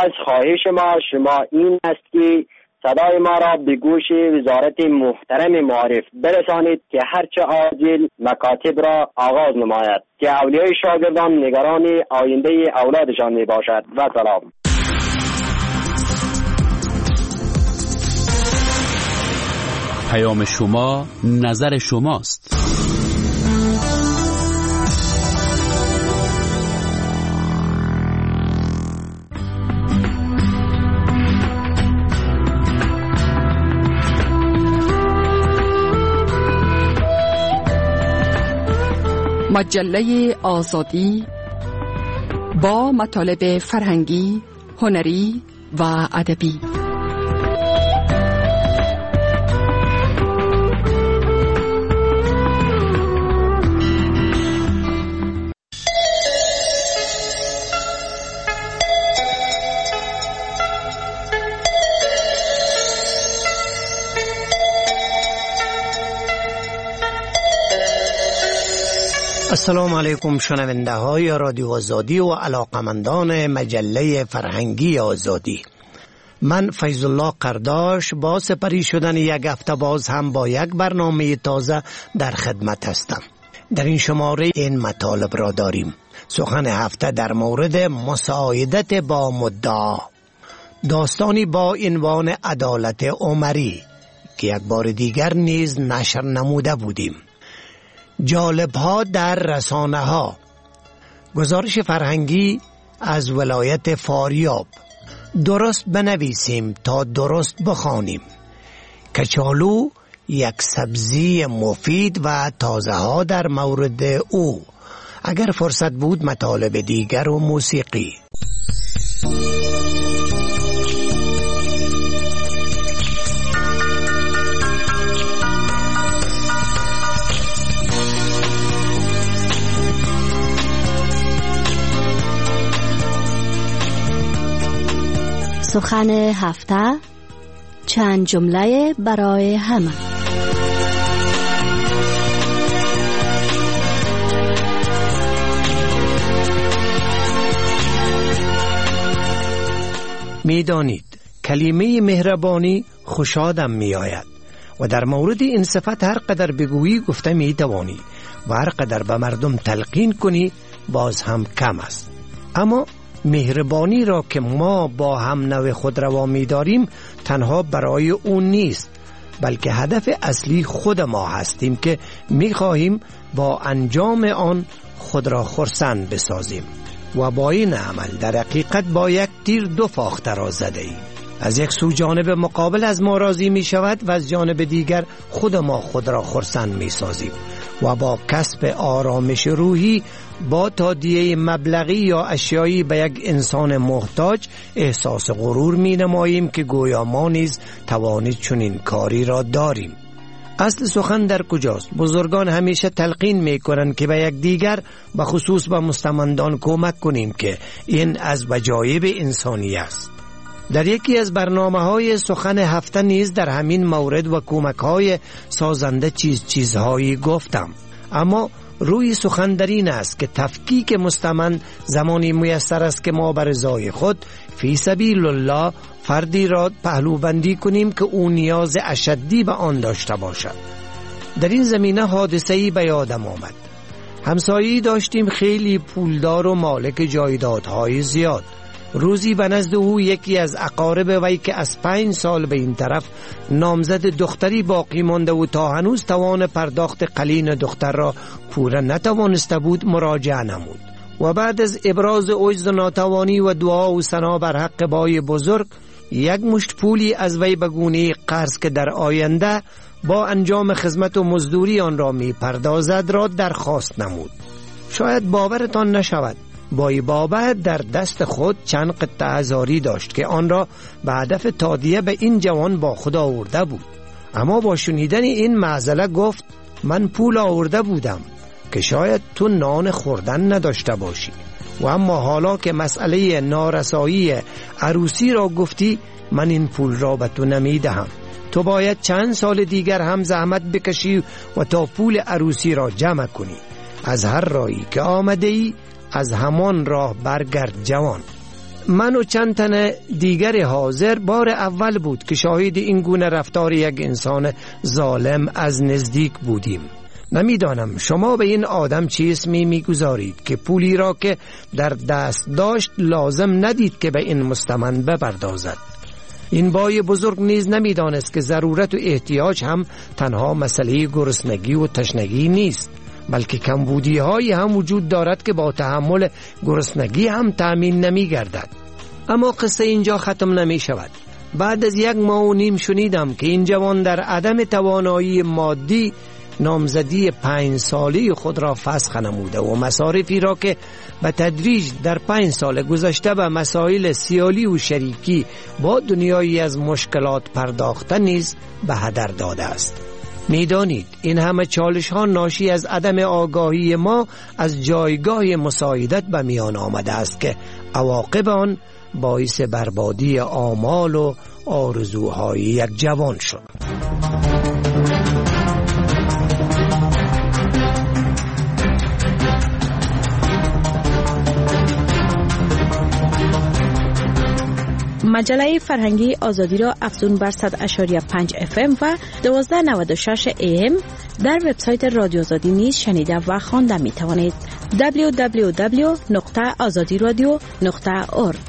از خواهش ما شما این است که صدای ما را به گوش وزارت محترم معارف برسانید که هرچه عاجل مکاتب را آغاز نماید که اولیای شاگردان نگران آینده اولادشان می باشد. و سلام. پیام شما نظر شماست. مجله آزادی با مطالب فرهنگی، هنری و ادبی. السلام علیکم شنونده های رادیو آزادی و علاقمندان مجله فرهنگی آزادی. من فیض الله قرداش با سپری شدن یک هفته باز هم با یک برنامه تازه در خدمت هستم. در این شماره این مطالب را داریم: سخن هفته در مورد مساعدت با مدعا، داستانی با عنوان عدالت عمری که یک بار دیگر نیز نشر نموده بودیم، جالب ها در رسانه ها، گزارش فرهنگی از ولایت فاریاب، درست بنویسیم تا درست بخوانیم، کچالو یک سبزی مفید و تازه ها در مورد او، اگر فرصت بود مطالب دیگر و موسیقی. سخن هفته، چند جمله برای همه. میدانید کلمه مهربانی خوشادم می آید و در مورد این صفت هر قدر بگویی گفته می توانی و هر قدر به مردم تلقین کنی باز هم کم است. اما مهربانی را که ما با هم نوع خود روا می داریم تنها برای اون نیست، بلکه هدف اصلی خود ما هستیم که می خواهیم با انجام آن خود را خرسند بسازیم و با این عمل در حقیقت با یک تیر دو فاخته را زده ایم. از یک سو جانب مقابل از ما راضی می شود و از جانب دیگر خود ما خود را خرسند می سازیم و با کسب آرامش روحی با تادیه مبلغی یا اشیایی به یک انسان محتاج احساس غرور می نماییم که گویا ما نیز توانید چنین کاری را داریم. اصل سخن در کجاست؟ بزرگان همیشه تلقین می کنند که به یک دیگر به خصوص به مستمندان کمک کنیم که این از وجایب انسانی است. در یکی از برنامه‌های سخن هفته نیز در همین مورد و کمک‌های سازنده چیزهایی گفتم، اما روی سخن در این است که تفکیک مستمند زمانی میسر است که ما بر رضای خود فی سبیل الله فردی را پهلوبندی کنیم که او نیاز اشدی به آن داشته باشد. در این زمینه حادثه‌ای به یادم آمد. همسایه‌ای داشتیم خیلی پولدار و مالک جایدادهای زیاد. روزی به نزد او یکی از اقارب وی که از 5 سال به این طرف نامزد دختری باقی مانده و تا هنوز توان پرداخت قلین دختر را پوره نتوانسته بود مراجعه نمود و بعد از ابراز عجز و ناتوانی و دعا و ثنا بر حق بای بزرگ یک مشت پولی از وی به گونه قرض که در آینده با انجام خدمت و مزدوری آن را می پردازد را درخواست نمود. شاید باورتان نشود، بای بابا در دست خود چند قطعه هزاری داشت که آن را به هدف تادیه به این جوان با خود آورده بود. اما با شنیدن این معذله گفت من پول آورده بودم که شاید تو نان خوردن نداشته باشی و اما حالا که مسئله نارسایی عروسی را گفتی من این پول را به تو نمیدهم. تو باید چند سال دیگر هم زحمت بکشی و تا پول عروسی را جمع کنی. از هر راهی که آمده ای از همان راه برگرد جوان. من و چند تن دیگر حاضر بار اول بود که شاهد این گونه رفتار یک انسان ظالم از نزدیک بودیم. نمیدانم شما به این آدم چه اسمی میگذارید که پولی را که در دست داشت لازم ندید که به این مستمن بپردازد. این بای بزرگ نیز نمیدانست که ضرورت و احتیاج هم تنها مسئله گرسنگی و تشنگی نیست، بلکه کمبودی هایی هم وجود دارد که با تحمل گرسنگی هم تأمین نمی گردد. اما قصه اینجا ختم نمی شود. بعد از 1.5 ماه شنیدم که این جوان در عدم توانایی مادی نامزدی 5 ساله خود را فسخ نموده و مصارفی را که به تدریج در 5 سال گذشته به مسائل سیالی و شریکی با دنیایی از مشکلات پرداخته نیز به هدر داده است. میدانید این همه چالش ها ناشی از عدم آگاهی ما از جایگاه مساعدت به میان آمده است که عواقب آن باعث بربادی آمال و آرزوهای یک جوان شد. مجله فرهنگی آزادی را افزون بر 100.5 FM و 1296 AM در وبسایت رادیو آزادی نیز شنیده و خوانده می توانید. www.azadiradio.org.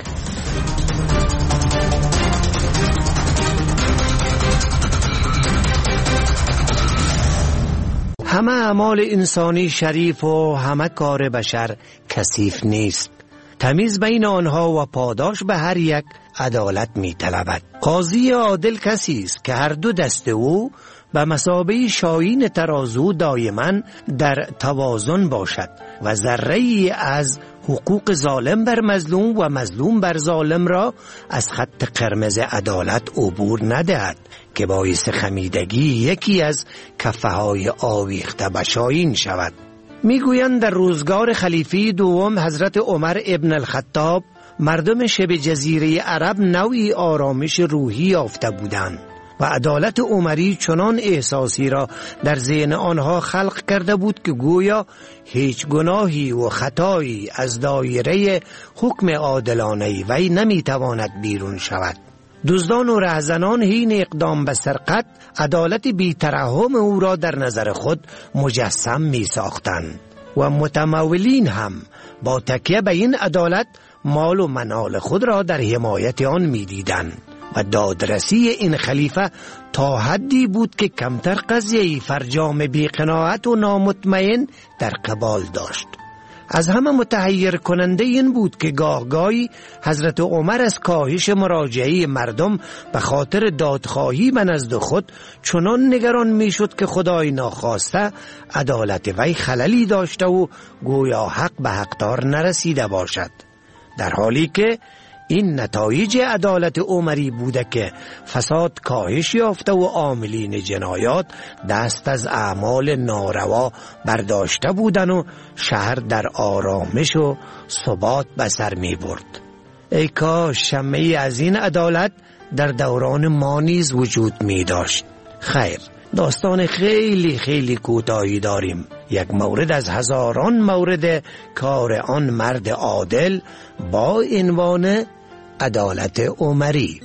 همه اعمال انسانی شریف و همه کار بشر کثیف نیست. تمیز بین آنها و پاداش به هر یک عدالت می طلبد. قاضی عادل کسی است که هر دو دست او به مثابه شاهین ترازو دائما در توازن باشد و ذره‌ای از حقوق ظالم بر مظلوم و مظلوم بر ظالم را از خط قرمز عدالت عبور ندهد که باعث خمیدگی یکی از کفه‌های آویخته به شاهین شود. میگویند در روزگار خلیفه دوم حضرت عمر ابن الخطاب مردم شبه جزیره عرب نوعی آرامش روحی یافته بودند و عدالت عمری چنان احساسی را در ذهن آنها خلق کرده بود که گویا هیچ گناهی و خطایی از دایره حکم عادلانه وی نمیتواند بیرون شود. دزدان و رهزنان حین اقدام به سرقت عدالت بی‌ترحم او را در نظر خود مجسم می ساختند و متمولین هم با تکیه به این عدالت مال و منال خود را در حمایت آن می دیدند و دادرسی این خلیفه تا حدی بود که کمتر قضیه فرجام بی‌قناعت و نامطمئن در قبال داشت. از همه متحیر کننده این بود که گاهی حضرت عمر از کاهش مراجعه مردم به خاطر دادخواهی به نزد خود چنان نگران میشد که خدای ناخواسته عدالت وی خللی داشته و گویا حق به حقدار نرسیده باشد، در حالی که این نتایج عدالت عمری بوده که فساد کاهش یافته و عاملین جنایات دست از اعمال ناروا برداشته بودند و شهر در آرامش و ثبات به سر می برد. ای کاش شمعی از این عدالت در دوران ما نیز وجود می داشت. خیر، داستان خیلی خیلی کوتاهی داریم. یک مورد از هزاران مورد کار آن مرد عادل با عنوان عدالت عمری.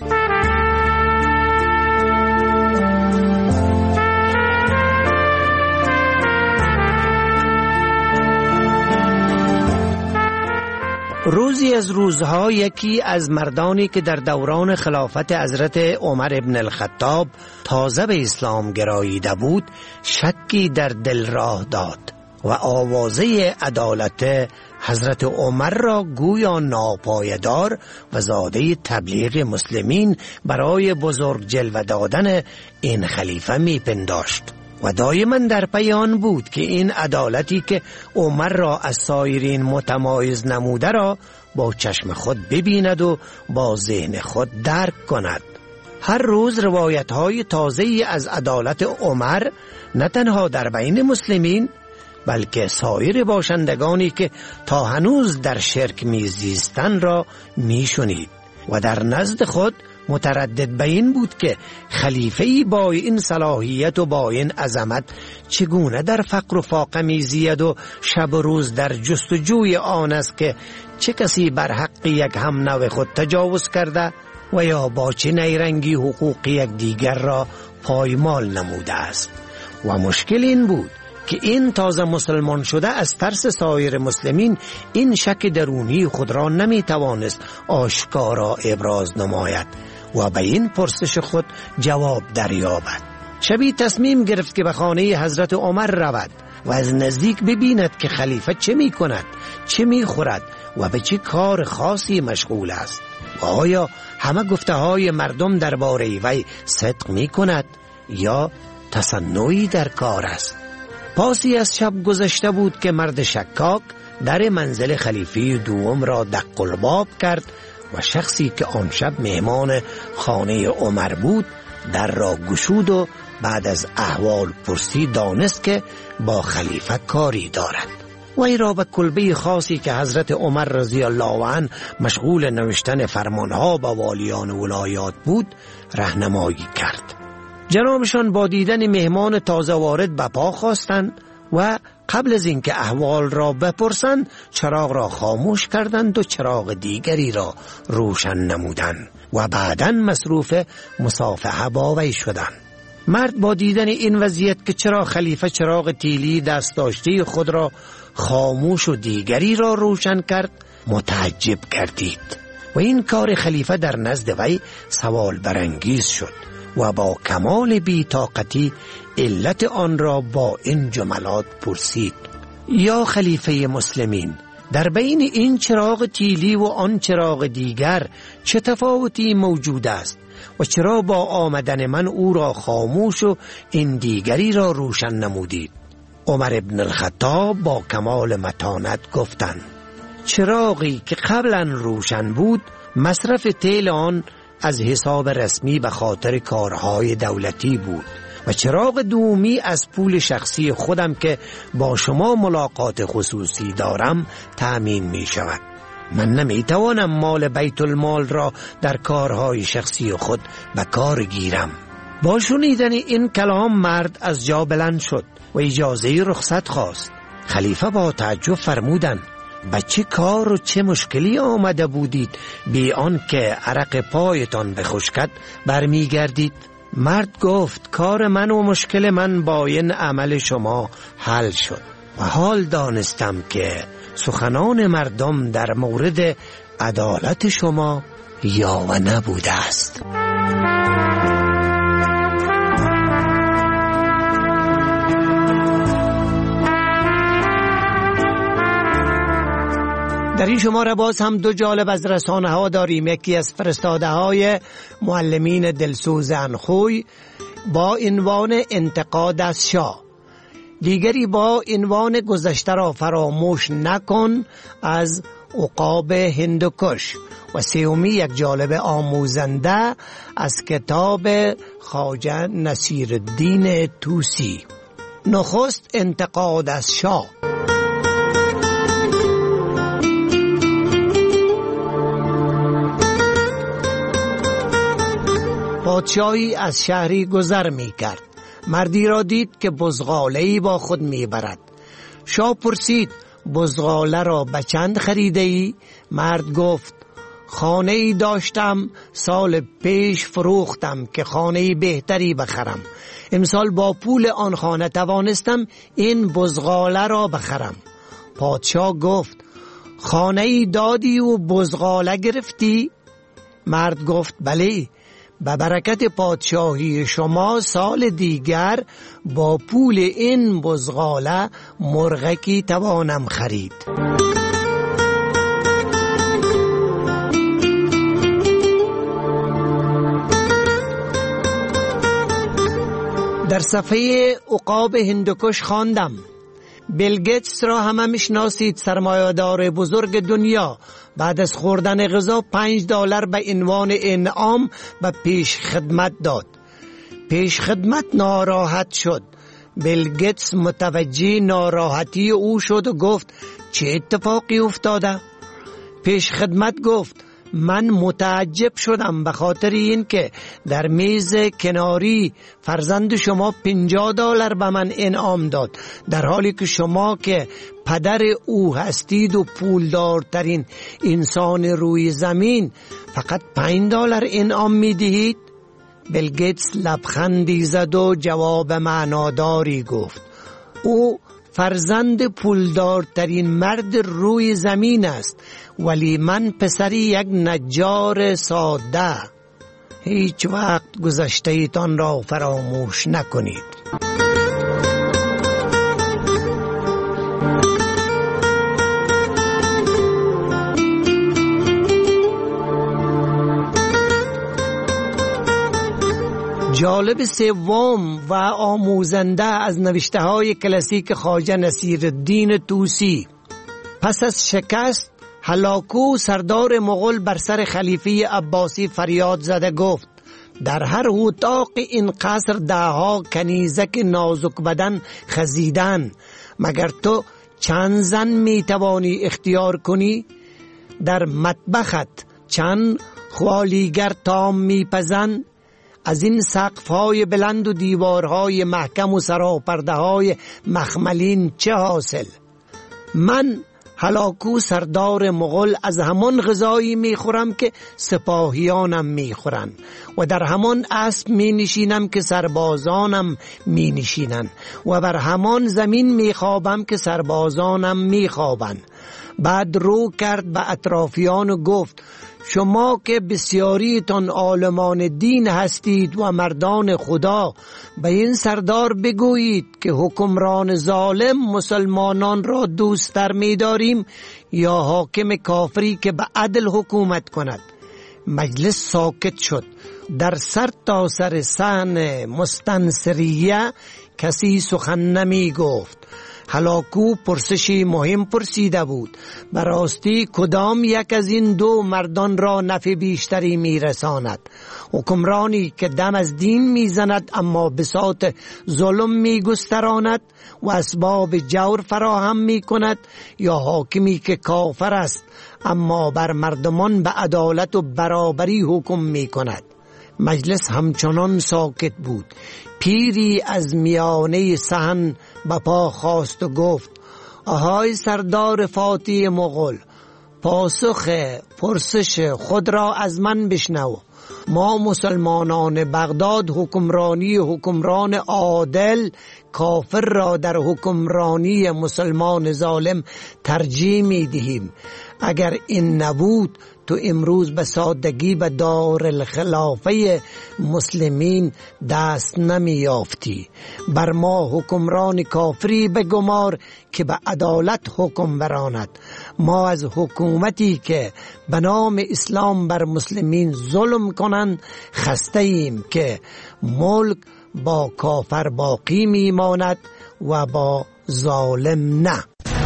روزی از روزها یکی از مردانی که در دوران خلافت حضرت عمر ابن الخطاب تازه به اسلام گراییده بود شکی در دل راه داد و آوازه عدالت حضرت عمر را گویا ناپایدار و زاده تبلیغ مسلمین برای بزرگ جلوه دادن این خلیفه میپنداشت و دائما در پی آن بود که این عدالتی که عمر را از سایرین متمایز نموده را با چشم خود ببیند و با ذهن خود درک کند. هر روز روایت‌های تازه‌ای از عدالت عمر نه تنها در بین مسلمین بلکه سایر باشندگانی که تا هنوز در شرک میزیستند را میشنید و در نزد خود متردد به این بود که خلیفه‌ای با این صلاحیت و با این عظمت چگونه در فقر و فاقه می‌زید و شب و روز در جستجوی آن است که چه کسی بر حق یک هم نوع خود تجاوز کرده و یا با چه نیرنگی حقوق یک دیگر را پایمال نموده است. و مشکل این بود که این تازه مسلمان شده از ترس سایر مسلمین این شک درونی خود را نمیتوانست آشکارا ابراز نماید و به این پرسش خود جواب دریابد. شبی تصمیم گرفت که به خانه حضرت عمر رود و از نزدیک ببیند که خلیفه چه می کند، چه می خورد و به چه کار خاصی مشغول است و آیا همه گفته های مردم درباره وی صدق می کند یا تصنعی در کار است. پاسی از شب گذشته بود که مرد شکاک در منزل خلیفه دوم را دق الباب کرد و شخصی که آن شب مهمان خانه عمر بود در را گشود و بعد از احوال پرسی دانست که با خلیفه کاری دارد. وی را به کلبه خاصی که حضرت عمر رضی الله عنه مشغول نوشتن فرمانها به والیان ولایات بود راهنمایی کرد. جنابشان با دیدن مهمان تازه وارد به پا خواستند و قبل از اینکه احوال را بپرسند چراغ را خاموش کردند و چراغ دیگری را روشن نمودند و بعداً مصروف مصافحه با وی شدند. مرد با دیدن این وضعیت که چرا خلیفه چراغ تیلی دست داشته خود را خاموش و دیگری را روشن کرد متعجب گردید و این کار خلیفه در نزد وی سوال برانگیز شد و با کمال بی‌طاقتی علت آن را با این جملات پرسید: یا خلیفه مسلمین، در بین این چراغ تیلی و آن چراغ دیگر چه تفاوتی موجود است و چرا با آمدن من او را خاموش و این دیگری را روشن نمودید؟ عمر ابن الخطاب با کمال متانت گفتند: چراغی که قبلا روشن بود مصرف تیل آن از حساب رسمی به خاطر کارهای دولتی بود و چراغ دومی از پول شخصی خودم که با شما ملاقات خصوصی دارم تأمین می شود. من نمی توانم مال بیت المال را در کارهای شخصی خود به کار گیرم. با شنیدن این کلام مرد از جا بلند شد و اجازه رخصت خواست. خلیفه با تعجب فرمودند: به چه کار و چه مشکلی آمده بودید بی آن که عرق پایتان بخشکد برمی گردید؟ مرد گفت: کار من و مشکل من با این عمل شما حل شد و حال دانستم که سخنان مردم در مورد عدالت شما یا و نبوده است. در این شماره باز هم دو جالب از رسانه ها داریم. یکی از فرستاده های معلمین دلسوز انخوی با عنوان انتقاد از شاه، دیگری با عنوان گذشته را فراموش نکن از عقاب هندوکش و سومی یک جالب آموزنده از کتاب خواجه نصیرالدین طوسی. نخست انتقاد از شاه. پادشاهی از شهری گذر می کرد. مردی را دید که بزغاله‌ای با خود می برد. شاه پرسید: بزغاله را به چند خریده ای؟ مرد گفت: خانه ای داشتم، سال پیش فروختم که خانه بهتری بخرم. امسال با پول آن خانه توانستم این بزغاله را بخرم. پادشاه گفت: خانه ای دادی و بزغاله گرفتی؟ مرد گفت: بله، به برکت پادشاهی شما سال دیگر با پول این بزغاله مرغکی توانم خرید. در صفحه عقاب هندوکش خواندم: بیل گیتس را همه میشناسید، سرمایه‌دار بزرگ دنیا. بعد از خوردن غذا $5 به عنوان انعام به پیش خدمت داد. پیش خدمت ناراحت شد. بیل گیتس متوجه ناراحتی او شد و گفت: چه اتفاقی افتاده؟ پیش خدمت گفت: من متعجب شدم به خاطر این که در میز کناری فرزند شما $50 به من انعام داد، در حالی که شما که پدر او هستید و پولدارترین انسان روی زمین فقط $5 انعام می دهید. بیل گیتس لبخندی زد و جواب معناداری گفت: او فرزند پولدارترین مرد روی زمین است، ولی من پسری یک نجار ساده. هیچ وقت گذشته ایتان را فراموش نکنید. جالب سوم و آموزنده از نوشته های کلاسیک خواجه نصیرالدین طوسی. پس از شکست هلاکو سردار مغول بر سر خلیفه عباسی فریاد زده گفت: در هر اتاق این قصر دهها کنیزک نازک بدن خزیدن، مگر تو چند زن می توانی اختیار کنی؟ در مطبخت چند خوالیگر تام می پزن؟ از این سقف‌های بلند و دیوارهای محکم و سراپرده‌های مخملین چه حاصل؟ من هلاکو سردار مغول از همان غذایی میخورم که سپاهیانم میخورن و در همان اسب می نشینم که سربازانم می نشینن و بر همان زمین میخوابم که سربازانم میخوابن. بعد رو کرد به اطرافیان و گفت: شما که بسیاریتان عالمان دین هستید و مردان خدا، به این سردار بگویید که حکمران ظالم مسلمانان را دوست‌تر می‌داریم یا حاکم کافری که به عدل حکومت کند. مجلس ساکت شد. در سر تا سر صحن مستنصریه کسی سخن نمی گفت. هلاکو پرسشی مهم پرسیده بود: براستی کدام یک از این دو مردان را نفع بیشتری میرساند؟ حکمرانی که دم از دین میزند اما بساط ظلم میگستراند و اسباب جور فراهم میکند، یا حاکمی که کافر است اما بر مردمان به عدالت و برابری حکم میکند؟ مجلس همچنان ساکت بود. پیری از میانه صحن به پا خاست و گفت: آهای سردار فاتح مغول، پاسخ پرسش خود را از من بشنو. ما مسلمانان بغداد حکمران عادل کافر را در حکمرانی مسلمان ظالم ترجیح می دهیم. اگر این نبود تو امروز به سادگی به دار الخلافه مسلمین دست نمی یافتی. بر ما حکمران کافری بگمار که به عدالت حکم براند. ما از حکومتی که به نام اسلام بر مسلمین ظلم کنند خسته ایم که ملک با کافر باقی می ماند و با ظالم نه.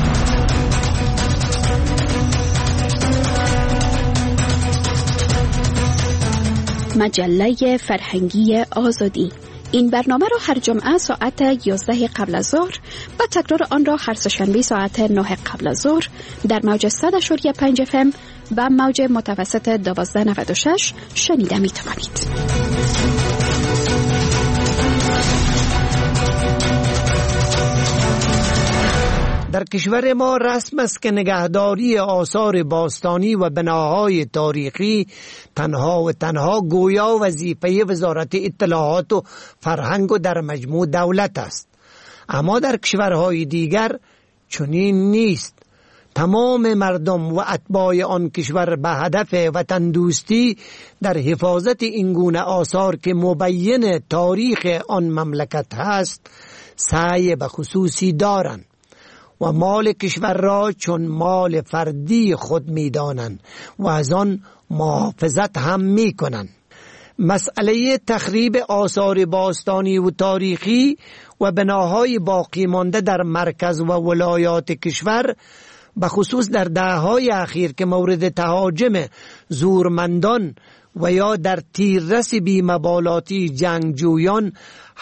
مجله فرهنگی آزادی. این برنامه را هر جمعه ساعت 11 قبل از ظهر و تکرار آن را هر سه‌شنبه ساعت 9 قبل از ظهر در موج 100.5 FM و موج متوسط 1296 شنیده می توانید. در کشور ما رسم است که نگهداری آثار باستانی و بناهای تاریخی تنها گویا وظیفه وزارت اطلاعات و فرهنگ و در مجموع دولت است. اما در کشورهای دیگر چنین نیست. تمام مردم و اتباع آن کشور به هدف وطن دوستی در حفاظت این گونه آثار که مبین تاریخ آن مملکت هست سعی به خصوصی دارند و مال کشور را چون مال فردی خود می دانند و از آن محافظت هم می کنند. مسئله تخریب آثار باستانی و تاریخی و بناهای باقی مانده در مرکز و ولایات کشور به خصوص در دهه‌های اخیر که مورد تهاجم زورمندان و یا در تیررس بی‌مبالاتی جنگجویان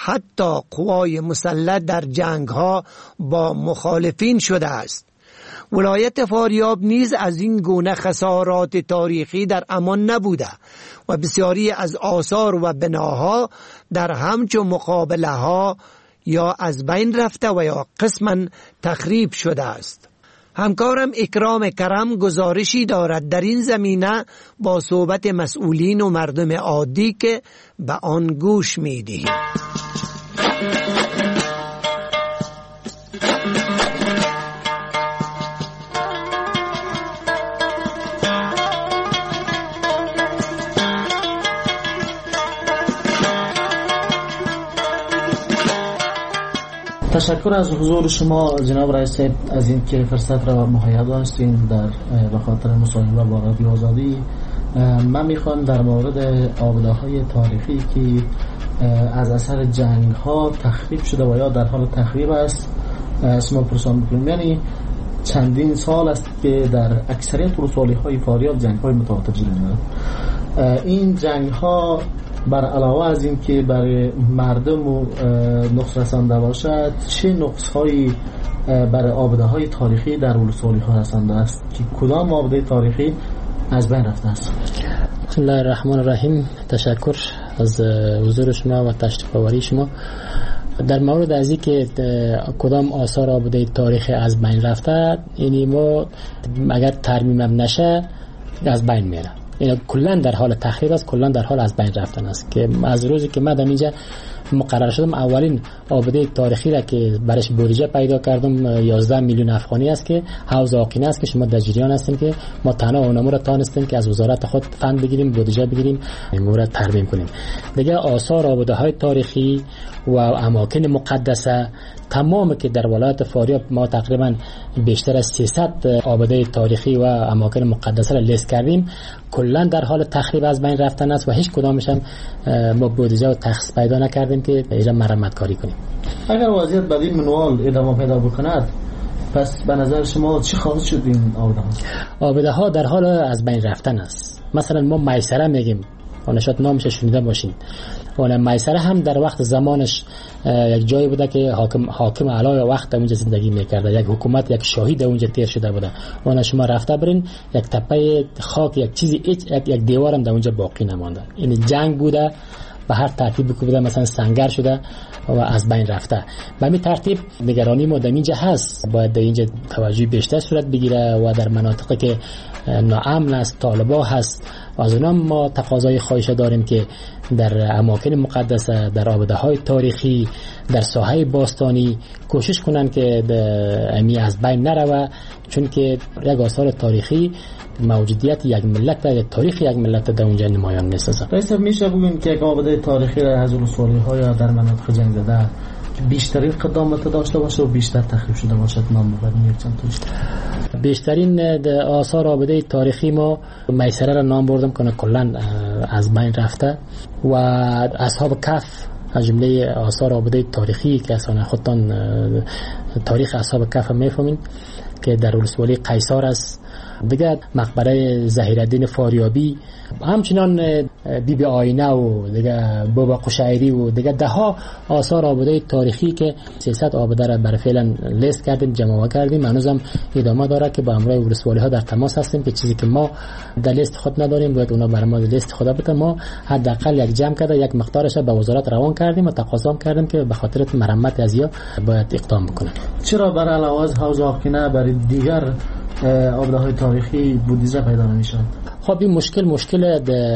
حتی قوای مسلح در جنگ‌ها با مخالفین شده است ولایت فاریاب نیز از این گونه خسارات تاریخی در امان نبوده و بسیاری از آثار و بناها در همچو مقابله ها یا از بین رفته و یا قسما تخریب شده است. همکارم اکرام کرم گزارشی دارد در این زمینه با صحبت مسئولین و مردم عادی که به آن گوش می‌دهیم. تشکر از حضور شما جناب رئیس از این که فرصت را مهیا داشتین در به خاطر مصاحبه با رادیو آزادی. من میخوام در مورد آباده‌های تاریخی که از اثر جنگ ها تخریب شده و یا در حال تخریب است شما پرسان میکنیم. یعنی چندین سال است که در اکثریت ولسوالی های فاریاب جنگ های متواتر جلوه می‌رفت. این جنگ ها بر علاوه از این که برای مردم و نقص رسانده باشد، چه نقص هایی برای آباده های تاریخی در ولسوالی ها رسانده است که کدام آباده تاریخی از بین رفته است؟ بسم الله الرحمن الرحیم. تشکر از حضور شما و تشریف آوری شما. در مورد از این که کدام آثار آباده تاریخی از بین رفته، یعنی ما اگر ترمیم نشه از بین میره، یعنی کلا در حال تخریب است، کلا در حال از بین رفتن است. که از روزی که من اینجا مقرر شدم اولین آباده تاریخی را که برش بودجه پیدا کردم 11 میلیون افغانی است که حوض آقینه است که شما در جریان هستین که ما تنها اونمو را تانستیم که از وزارت خود فند بگیریم، بودجه بگیریم، امور را ترمیم کنیم. دیگه آثار آباده های تاریخی و اماکن مقدسه تمام که در ولایت فاریاب ما تقریبا بیشتر از 300 آباده تاریخی و اماکن مقدسه را لیست کردیم، کلا در حال تخریب از بین رفتن است و هیچ کدامش هم ما بودجه و تخصیص پیدا نکردیم که ایجا مرمت کاری کنیم. اگر وضعیت به این منوال ادامه پیدا بکند، پس به نظر شما چی خواهد شد این آباده ها؟ آباده ها در حال از بین رفتن است. مثلا ما میسره میگیم، اون شاید نامش شنیده باشین. اون میسره هم در وقت زمانش یک جایی بوده که حاکم اعلی وقت اونجا زندگی میکرده، یک حکومت، یک شاهد اونجا تیر شده بوده. اون شما رفته برین یک تپه خاک، یک چیزی یک دیوار هم در اونجا باقی نمانده. این جنگ بوده به هر ترتیبی که بوده، مثلا سنگر شده و از بین رفته. به همین ترتیب نگرانی ما در اینجا هست، باید در اینجا توجه بیشتر صورت بگیره و در مناطقی که ناامن است، طالبا هست، از اونها ما تقاضای خواهش داریم که در اماکن مقدسه، در آباده های تاریخی، در ساحه باستانی کوشش کنن که امی از بین نروه، چون که یک آثار تاریخی موجودیت یک ملت، یک تاریخ یک ملت در اونجا نمایان میسازه. رئیس میشه بگوین که یک آباده تاریخی را از ولسوالی های در مناطق جنگ زده بیشترین قدامت داشته باشه و بیشتر تخریب شده باشد، نام ببریم چند توش؟ بیشترین آثار آباده تاریخی ما میسره را نام بردم کنه کلا از بین رفته و اصحاب کف از جمله آثار آباده تاریخی که اصلا خودتان تاریخ اصحاب کف هم میفهمین که در ولسوالی قیصر است. دیگه مقبره ظهیرالدین فاریابی، همچنان بی بی آینه و دیگه بابا قشایری و دیگه ده ها آثار آباده تاریخی که 300 آباده را برای فعلا لیست کردیم، جمع کردیم. هنوزم ادامه داره که با امروی ولسوالی ها در تماس هستیم که چیزی که ما در لیست خود نداریم باید اونا برای ما لیست خود بکنن. ما حداقل یک جمع کرده یک مقدارش به وزارت روان کردیم و تقاضا کردیم که به خاطر مرمت از یا باید اقدام بکنن. چرا برای علاوه از حوض آقینه برای دیگر آباده های تاریخی بودجه پیدا نمیشه؟ خب این مشکل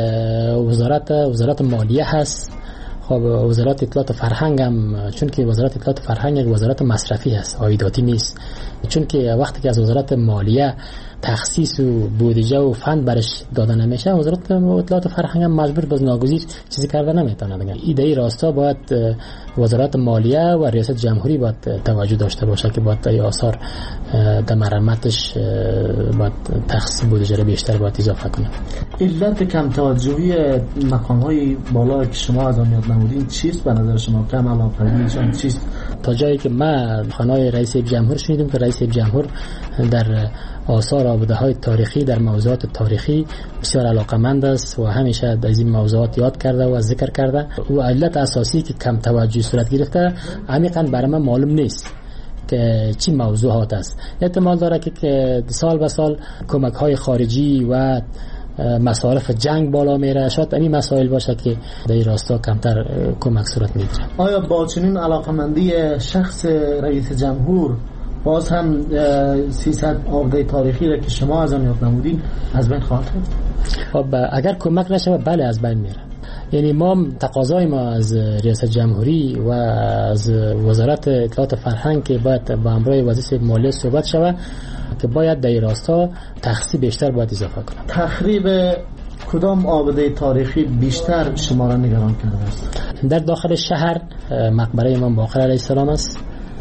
وزارت مالیه هست. خب وزارت اطلاعات و فرهنگ هم، چون که وزارت اطلاعات و فرهنگ یک وزارت مصرفی هست، عایداتی نیست، چون که وقتی که از وزارت مالیه تخصیص و بودجه و فند برش داده نمیشه، وزارت اطلاعات و فرهنگ هم مجبور به ناگزیر چیزی کرده نمیتونه دیگه. ایده راستا باید وزارت مالیه و ریاست جمهوری باید توجه داشته باشه که باید ای آثار در مرمتش باید تخصیص بودجه بیشتر باید اضافه کنه. علت کم توجهی مقام‌های بالا که شما از آن یاد نمودین چیست به نظر شما؟ کم علاقه‌شون چیست؟ تا جایی که من خانه‌های رئیس جمهور شنیدم که رئیس جمهور در آثار آباده های تاریخی، در موضوعات تاریخی بسیار علاقمند است و همیشه از این موضوعات یاد کرده و ذکر کرده. و علت اساسی که کم توجهی صورت گرفته عمیقاً برای من معلوم نیست که چی موضوعات است. احتمال داره که سال به سال کمک های خارجی و مصارف جنگ بالا میره، شاید این مسائل باشه که در این راستا کمتر کمک صورت میگیره. آیا با چنین علاقمندی شخص رئیس جمهور باز هم 300 آبادی تاریخی را که شما از آن یاد نمودین از بین خواهد رفت؟ خب اگر کمک نشه بله از بین میره. یعنی ما تقاضای ما از ریاست جمهوری و از وزارت اطلاعات فرهنگ که باید با همراه وزیر مالیه صحبت شود که باید در این راستا تخصیص بیشتر باید اضافه کنه. تخریب کدام آباده تاریخی بیشتر شما را نگران کرده است؟ در داخل شهر مقبره امام باقر علیه السلام است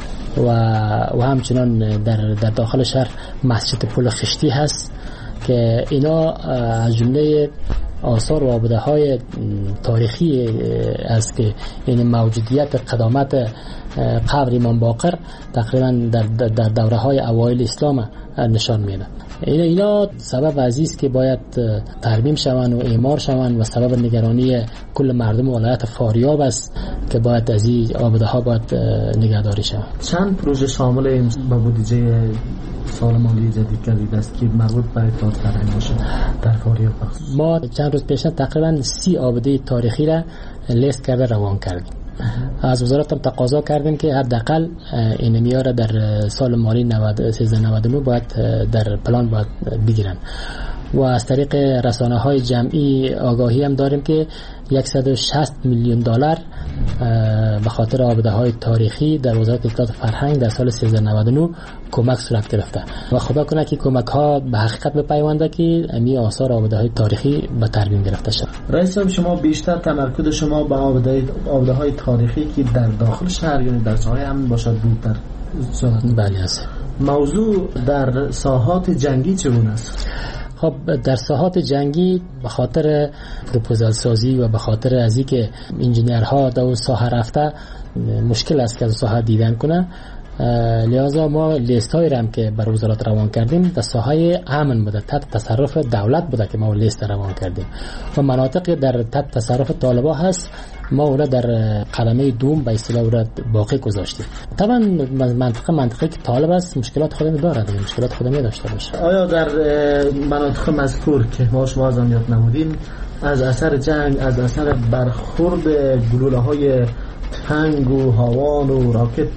و همچنان در داخل شهر مسجد پل خشتی هست که اینا از جمله آثار و آباده های تاریخی است که این موجودیت قدامت قبر امام باقر تقریبا در دوره های اوایل اسلام نشان میده. اینا سبب عزیز که باید ترمیم شوند و اعمار شوند و سبب نگرانی کل مردم ولایت فاریاب است که باید از این آباده ها باید نگهداری شوند. چند پروژه شامل با بودجه سال مالی جدید کردید است که مربوط به اطلاعات فرهنگی باشه در فاریاب؟ ما چند روز پیش تقریبا 30 آباده تاریخی را لیست کرده روان کردیم. از وزارت هم تقاضا کردیم که حداقل این میاره در سال مالی 1399 باید در پلان باید بگیرن و از طریق رسانه های جمعی آگاهی هم داریم که 160 میلیون دلار به خاطر آباده های تاریخی در وزارت اطلاعات فرهنگ در سال 1399 کمک صورت گرفته و خدا کنه که کمک ها به حقیقت بپیونده که امی آثار آباده های تاریخی به ترمیم گرفته شد. رئیس صاحب، شما بیشتر تمرکز شما به آباده های تاریخی که در داخل شهر یا در ساحه امن باشد بود در صورت؟ بله است. موضوع در ساحات جنگی چگونه است؟ خب در ساحات جنگی به خاطر پروپوزال سازی و به خاطر از اینکه انجینرها در اون ساحه رفته مشکل است که از ساحه دیدن کنه، لذا ما لیست هایی هم که بر وزارت روان کردیم در ساحه امن بوده، تحت تصرف دولت بوده که ما لیست روان کردیم و مناطقی در تحت تصرف طالبا هست ما اونا در قدمه دوم به اصطلاح اونا باقی گذاشتیم. طبعا منطقه که طالب است مشکلات خودم داره، مشکلات خودم داشته باشه. آیا در مناطق مذکور که ما شما از آن یاد نمودیم از اثر جنگ، از اثر برخورد گلوله های تنگ و هاوان و راکت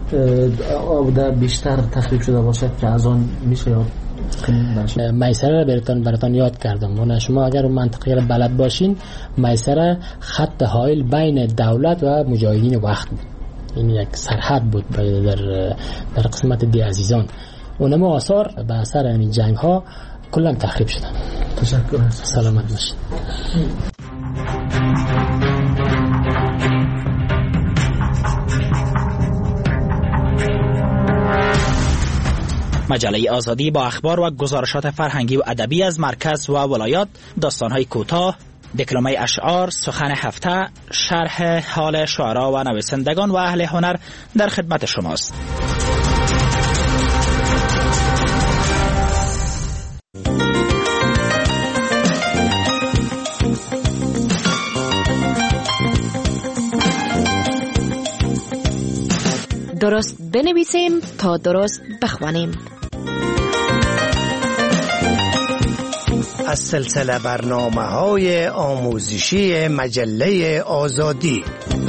آباده بیشتر تخریب شده باشد که از آن میشه یاد کنیم؟ میسره را براتان یاد کردم و شما اگر منطقه را بلد باشین، میسره خط حائل بین دولت و مجاهدین وقت بود، این یک سرحد بود در قسمت دی عزیزان. اونم آثار به اثر این جنگ ها کلا تخریب شدن. تشکر. سلامت باشید. مجله آزادی با اخبار و گزارشات فرهنگی و ادبی از مرکز و ولایات، داستان‌های کوتاه، دکلمه اشعار، سخن هفته، شرح حال شعرا و نویسندگان و اهل هنر در خدمت شماست. درست بنویسیم تا درست بخوانیم. از سلسله برنامه‌های آموزشی مجله آزادی.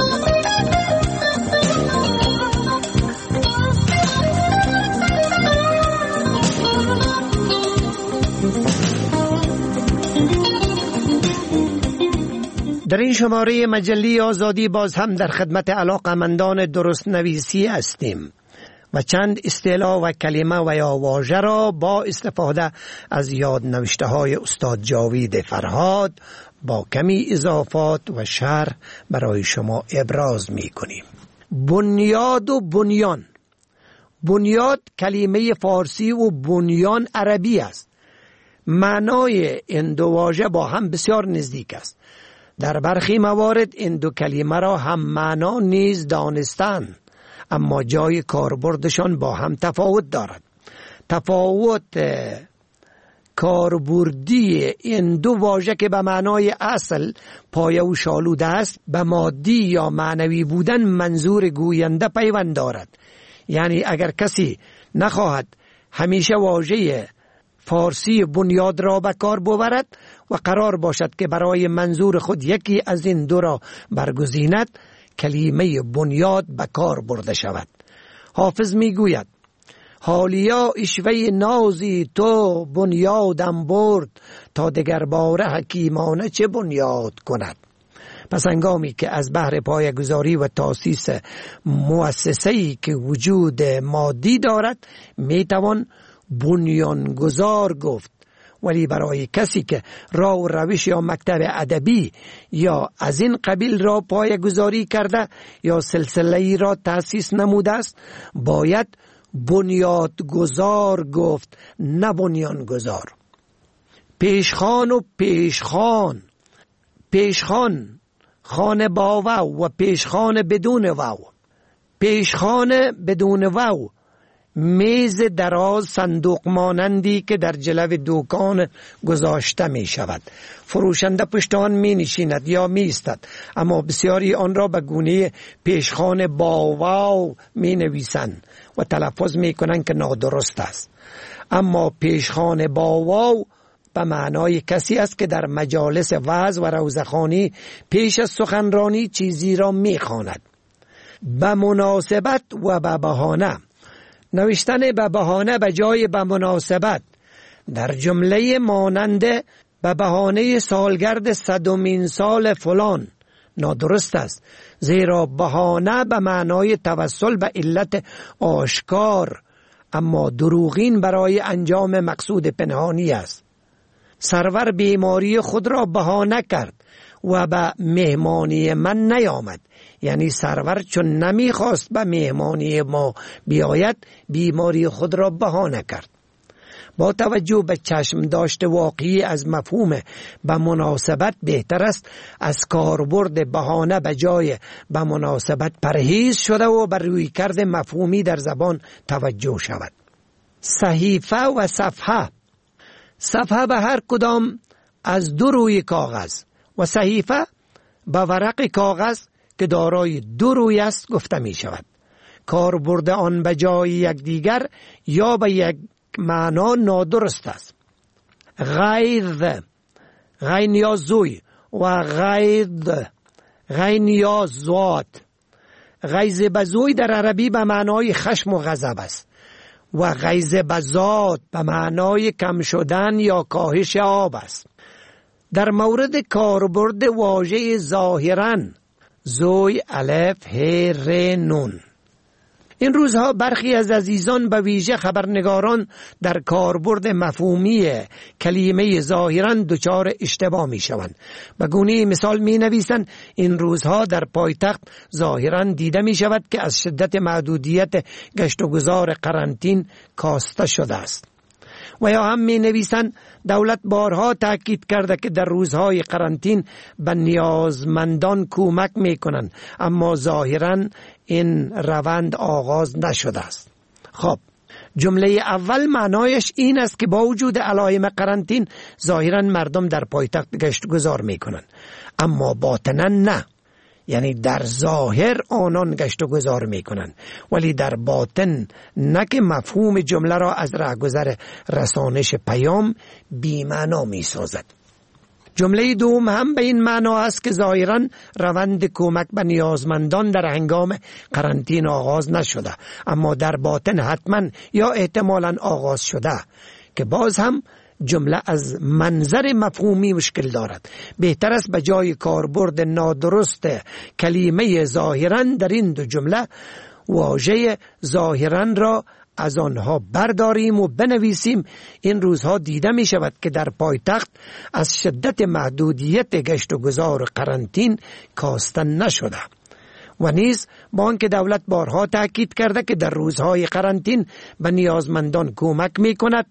در این شماره مجله آزادی باز هم در خدمت علاقه‌مندان درست نویسی هستیم و چند اصطلاح و کلمه و یا واژه را با استفاده از یاد نوشته های استاد جاوید فرهاد با کمی اضافات و شرح برای شما ابراز می کنیم. بنیاد و بنیان. بنیاد کلمه فارسی و بنیان عربی است. معنای این دو واژه با هم بسیار نزدیک است. در برخی موارد این دو کلمه را هم معنا نیز دانستند، اما جای کاربردشان با هم تفاوت دارد. تفاوت کاربردی این دو واژه که به معنای اصل پایه و شالوده است به مادی یا معنوی بودن منظور گوینده پیوند دارد. یعنی اگر کسی نخواهد همیشه واژه فارسی بنیاد را به کار ببرد و قرار باشد که برای منظور خود یکی از این دو را برگزیند، کلمه بنیاد به کار برده شود. حافظ می گوید حالیا اشوه نازی تو بنیادم برد، تا دگر باره حکیمانه چه بنیاد کند. پس هنگامی که از بحر پایه‌گذاری و تاسیس مؤسسه‌ای که وجود مادی دارد میتوان بنیانگذار گفت، ولی برای کسی که راه و روش یا مکتب ادبی یا از این قبیل را پایه‌گذاری کرده یا سلسله‌ای را تأسیس نموده است، باید بنیادگذار گفت، نه بنیانگذار. پیشخان و پیشخان، پیشخان خانه با واو و پیشخان بدون واو. پیشخان بدون واو میز دراز صندوق مانندی که در جلو دکان گذاشته می شود. فروشنده پشت آن می نشیند یا می ایستد، اما بسیاری آن را به گونه پیشخان با واو می نویسند و تلفظ می کنند که نادرست است. اما پیشخان با واو به معنای کسی است که در مجالس وعظ و روزخوانی پیش از سخنرانی چیزی را می خواند. به مناسبت و به بهانه، نوشتن به بهانه به جای به مناسبت در جمله مانند به بهانه سالگرد 100مین سال فلان نادرست است، زیرا بهانه به معنای توسل به علت آشکار اما دروغین برای انجام مقصود پنهانی است. سرور بیماری خود را بهانه کرد و به مهمانی من نیامد، یعنی سرور چون نمیخواست به مهمانی ما بیاید بیماری خود را بهانه کرد. با توجه به چشم داشته واقعی از مفهوم به مناسبت بهتر است از کاربرد بهانه به جای به مناسبت پرهیز شده و بر روی کرده مفهومی در زبان توجه شود. صحیفه و صفحه، صفحه به هر کدام از دو روی کاغذ و صحیفه به ورق کاغذ که دارای دو روی است گفته می شود. کاربرد آن به جای یکدیگر یا به یک معنا نادرست است. غیظ، غین یا زوی، و غیظ، غین یا زوات. غیظ بزوی در عربی به معنای خشم و غضب است و غیظ بزات به معنای کم شدن یا کاهش آب است. در مورد کاربرد واژه ظاهراً، زوی، الف، ه، ر، نون، این روزها برخی از عزیزان به ویژه خبرنگاران در کاربرد مفهومی کلمه ظاهراً دچار اشتباه می شوند. به گونه مثال می نویسند این روزها در پایتخت ظاهراً دیده می شود که از شدت محدودیت گشت و گذار قرنطین کاسته شده است. و یا هم می نویسند دولت بارها تاکید کرده که در روزهای قرنطین به نیازمندان کمک می کنند، اما ظاهراً این روند آغاز نشده است. خب، جمله اول معنایش این است که با وجود علائم قرنطین ظاهراً مردم در پایتخت گشت گذار می کنند، اما باطناً نه. یعنی در ظاهر آنان گشت و گذار می کنند، ولی در باطن نه، که مفهوم جمله را از رهگذر رسانش پیام بی معنا می سازد. جمله دوم هم به این معنا است که ظاهراً روند کمک به نیازمندان در هنگام قرنطین آغاز نشده، اما در باطن حتما یا احتمالاً آغاز شده، که باز هم جمله از منظر مفهومی مشکل دارد. بهتر است به جای کاربرد نادرست کلمه ظاهراً در این دو جمله واژه ظاهراً را از آنها برداریم و بنویسیم. این روزها دیده می شود که در پایتخت از شدت محدودیت گشت و گذار قرنطین کاسته نشده و نیز با آنکه دولت بارها تاکید کرده که در روزهای قرنطین به نیازمندان کمک می کند،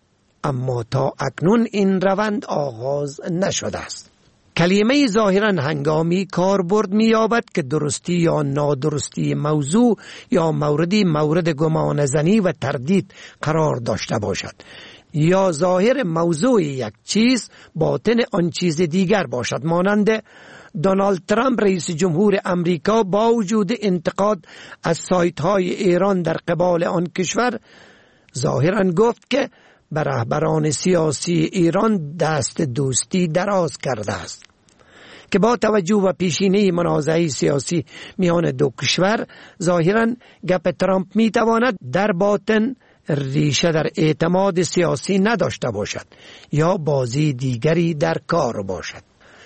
اما تا اکنون این روند آغاز نشده است. کلمه ظاهراً هنگامی کاربرد می‌یابد که درستی یا نادرستی موضوع یا موردی مورد گمان زنی و تردید قرار داشته باشد، یا ظاهر موضوع یک چیز باطن آن چیز دیگر باشد، مانند دونالد ترامپ رئیس جمهور امریکا با وجود انتقاد از سایت‌های ایران در قبال آن کشور ظاهراً گفت که به رهبران سیاسی ایران دست دوستی دراز کرده است که با توجه به پیشینه منازعه سیاسی میان دو کشور ظاهراً گپ ترامپ میتواند در باطن ریشه در اعتماد سیاسی نداشته باشد یا بازی دیگری در کار باشد.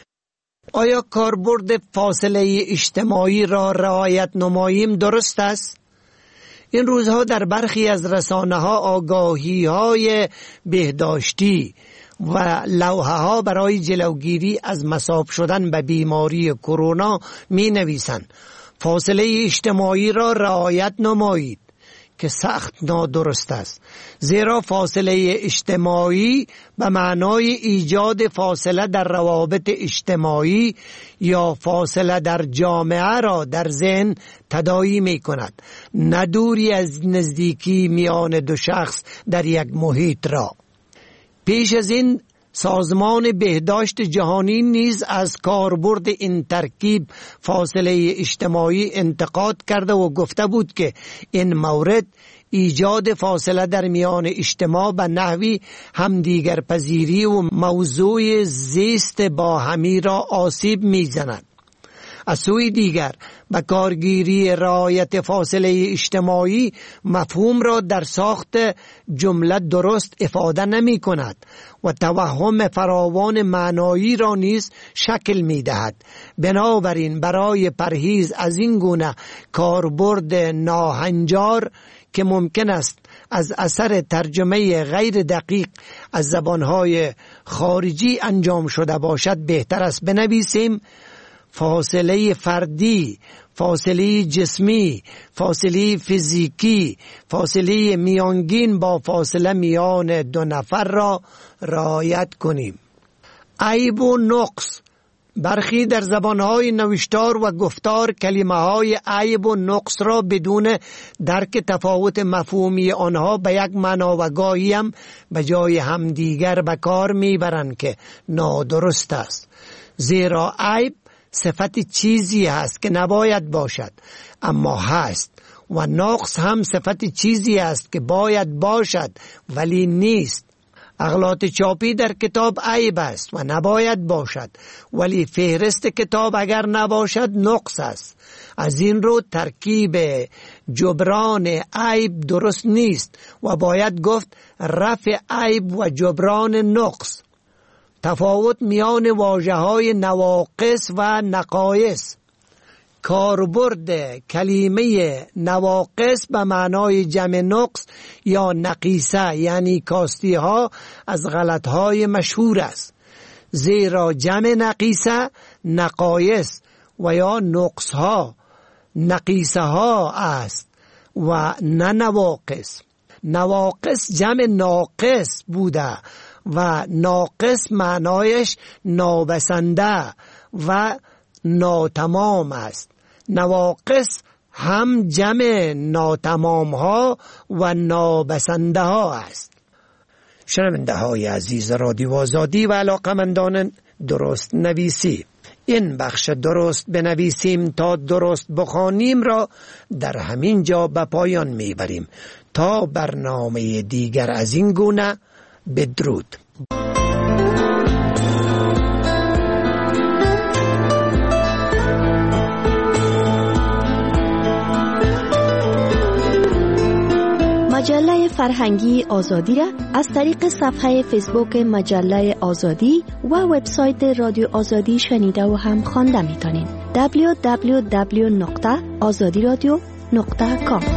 آیا کاربرد فاصله اجتماعی را رعایت نماییم درست است؟ این روزها در برخی از رسانه‌ها آگاهی‌های بهداشتی و لوحه‌ها برای جلوگیری از مصاب شدن به بیماری کرونا می‌نویسند فاصله اجتماعی را رعایت نمایید که سخت نادرست است، زیرا فاصله اجتماعی به معنای ایجاد فاصله در روابط اجتماعی یا فاصله در جامعه را در ذهن تداعی می کند، نه دوری از نزدیکی میان دو شخص در یک محیط را. پیش از این سازمان بهداشت جهانی نیز از کاربرد این ترکیب فاصله اجتماعی انتقاد کرده و گفته بود که این مورد ایجاد فاصله در میان اجتماع به نحوی همدیگر پذیری و موضوع زیست باهمی را آسیب می‌زند. از سوی دیگر به کارگیری رعایت فاصله اجتماعی مفهوم را در ساخت جمله درست افاده نمی کند و توهم فراوان معنایی را نیز شکل می دهد. بنابراین برای پرهیز از این گونه کاربرد ناهنجار که ممکن است از اثر ترجمه غیر دقیق از زبانهای خارجی انجام شده باشد بهتر است بنویسیم فاصله فردی، فاصله جسمی، فاصله فیزیکی، فاصله میانگین با فاصله میان دو نفر را رعایت کنیم. عیب و نقص. برخی در زبانهای نوشتار و گفتار کلمه‌های عیب و نقص را بدون درک تفاوت مفهومی آنها به یک معنا و گاهی هم به جای همدیگر به کار میبرند که نادرست است، زیرا عیب صفت چیزی هست که نباید باشد اما هست و نقص هم صفت چیزی است که باید باشد ولی نیست. اغلاط چاپی در کتاب عیب است و نباید باشد، ولی فهرست کتاب اگر نباشد نقص است. از این رو ترکیب جبران عیب درست نیست و باید گفت رفع عیب و جبران نقص. تفاوت میان واژه‌های نواقص و نقایص. کاربرد کلمه نواقص به معنای جمع نقص یا نقیصه یعنی کاستی ها از غلط های مشهور است، زیرا جمع نقیصه نقایص و یا نقص ها نقیصه ها است و نه نواقص. نواقص جمع ناقص بوده و ناقص معنایش نابسنده و ناتمام است. نواقص هم جمع ناتمام ها و نابسنده ها است. شنونده های عزیز رادیو آزادی و علاقمندان درست نویسی، این بخش درست بنویسیم تا درست بخوانیم را در همین جا به پایان میبریم. تا برنامه دیگر از این گونه، بدرود. مجله فرهنگی آزادی را از طریق صفحه فیسبوک مجله آزادی و وبسایت رادیو آزادی شنیده و هم خوانده می‌تونید. www.azadiradio.com.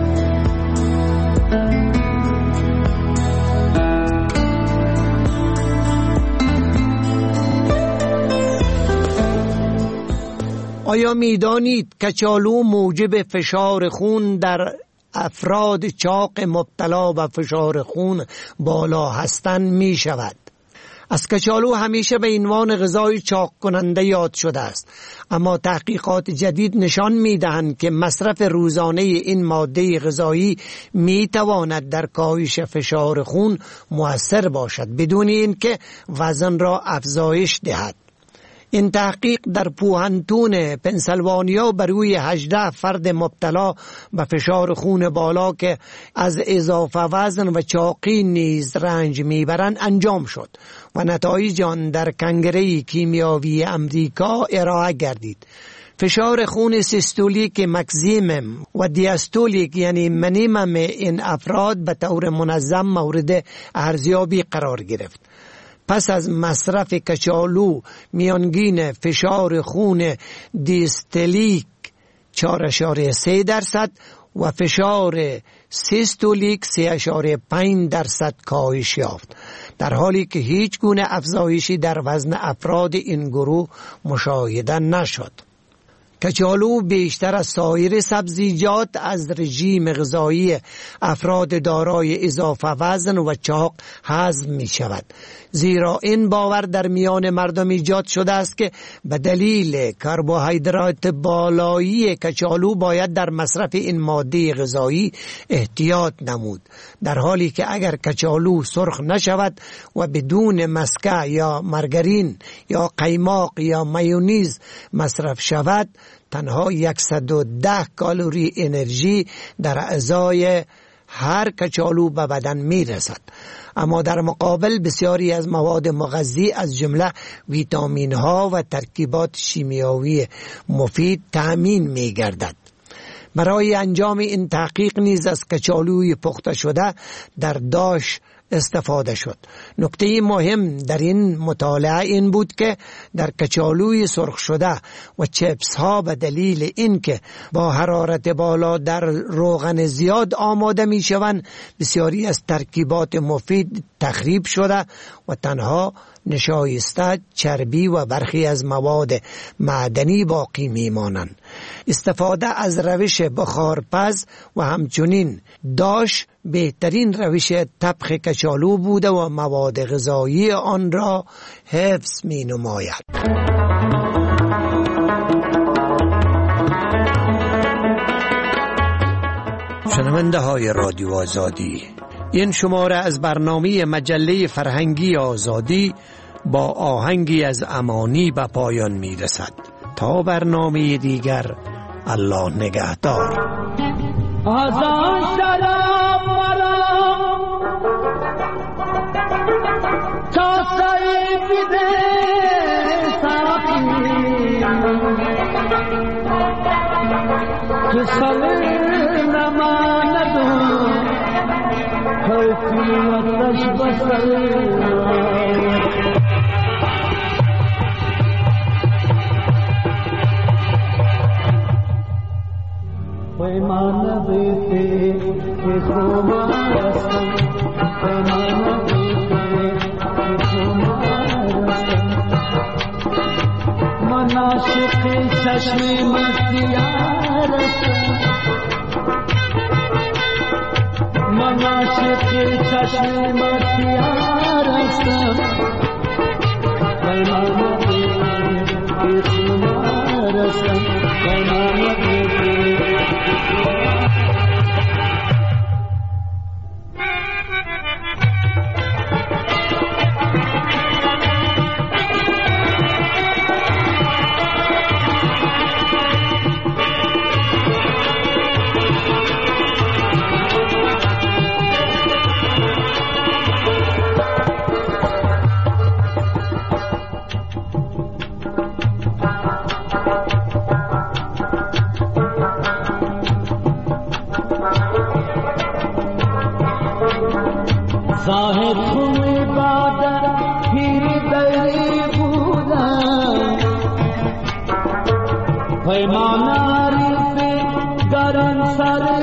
آیا می‌دانید کچالو موجب فشار خون در افراد چاق مبتلا به فشار خون بالا هستند می شود؟ از کچالو همیشه به عنوان غذای چاق کننده یاد شده است، اما تحقیقات جدید نشان می دهند که مصرف روزانه این ماده غذایی می تواند در کاهش فشار خون مؤثر باشد بدون اینکه وزن را افزایش دهد. این تحقیق در پوهنتون پنسیلوانیا بر روی 18 فرد مبتلا به فشار خون بالا که از اضافه وزن و چاقی نیز رنج میبرند انجام شد و نتایج آن در کنگره کیمیاوی امریکا ارائه گردید. فشار خون سیستولیک مکسیمم و دیاستولیک یعنی منیمم این افراد به طور منظم مورد ارزیابی قرار گرفت. پس از مصرف کچالو میانگین فشار خون دیاستولیک 4.3% و فشار سیستولیک 3.5% کاهش یافت، در حالی که هیچ گونه افزایشی در وزن افراد این گروه مشاهده نشد. کچالو بیشتر از سایر سبزیجات از رژیم غذایی افراد دارای اضافه وزن و چاق هضم می شود، زیرا این باور در میان مردم ایجاد شده است که به دلیل کربوهیدرات بالایی کچالو باید در مصرف این ماده غذایی احتیاط نمود، در حالی که اگر کچالو سرخ نشود و بدون مسکه یا مارگارین یا قیماق یا مایونیز مصرف شود، تنها 110 کالری انرژی در ازای هر کچالو به بدن می رسد. اما در مقابل بسیاری از مواد مغذی از جمله ویتامین ها و ترکیبات شیمیایی مفید تأمین می گردد. برای انجام این تحقیق نیز از کچالوی پخته شده در داش استفاده شد. نکته مهم در این مطالعه این بود که در کچالوی سرخ شده و چپس ها به دلیل اینکه با حرارت بالا در روغن زیاد آماده می شوند، بسیاری از ترکیبات مفید تخریب شده و تنها نشایسته چربی و برخی از مواد معدنی باقی می مانند. استفاده از روش بخارپز و همچنین داش بهترین روش طبخ کچالو بوده و مواد غذایی آن را حفظ می نماید. شنونده های رادیو آزادی، این شماره از برنامه مجله فرهنگی آزادی با آهنگی از امانی به پایان می رسد. تا برنامه دیگر، الله نگهدار. آزاد شدم مرا تا سعی بده ساقی که ساله نماندم حیفی وقتش بسر پیمان دیتے کہ خمارستم پیمان دیتے کہ خمارستم من عاشق چشم مستیارستم من عاشق چشم مستیارستم پیمان دیتے کہ خمارستم پیمان دیتے ظاهر خوی بادر پیری دری بودم پیماناری پی گرن سر